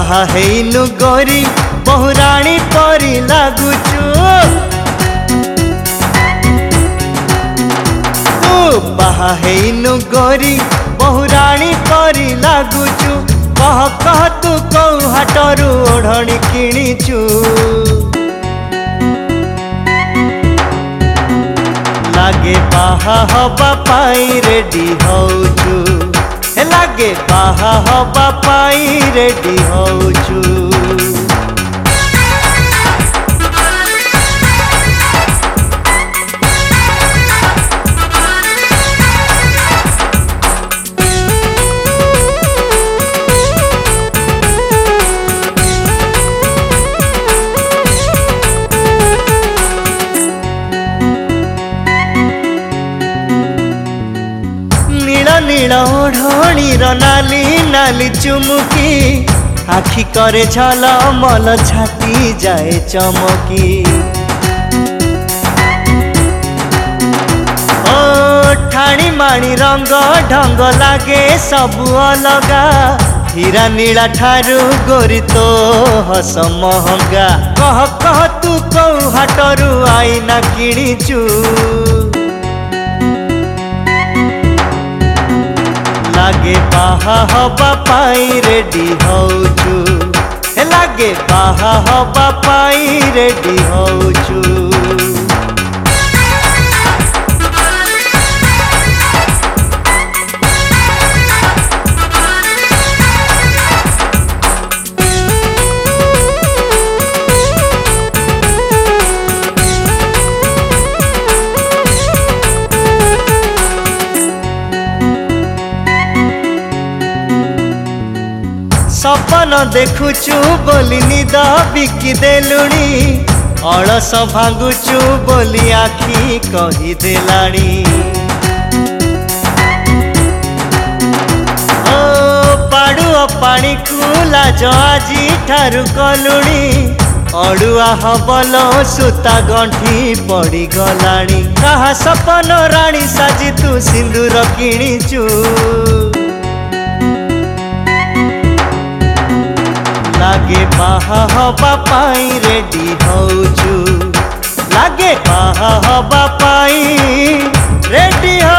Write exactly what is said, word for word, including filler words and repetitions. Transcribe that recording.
बाहा हेनु गोरी बहुराणी परी लागुचु तू बाहा हेनु गोरी बहुराणी परी लागुचु कह कह तू कौ हाटरू ओढ़णी किणीचु लागे बाहा हवा पाई रेडी होचु लागे बाहा हवा पाई रेडी होचु नील ओढ़णीर नाली नाली चुमुकी आखि करे झलमल छाती जाए चमकी ओ ठाणी माणी रंग ढंग लागे सबु अलगा हीरा नीला ठारू गोरी तो हस महंगा कह कह तू कौ हाटरू आईना किणीचु लागे बाहा हवा पाई रेडी होचु लागे बाहा हवा पाई रेडी होचु सपन देखुचु बोली निद बिकी देलुणी अलस भांगुचु बोली आखि कही देलाणी ओ पाड़ुआ पानी को लाज आजी ठारू कलुणी अड़ुआ हबल सुता गंठी पड़ी गलाणी कहा सपन राणी साजी तू सिंदूर किणीचु लागे बाहा हवा पाई रेडी होचु लागे बाहा हवा पाई रेडी हो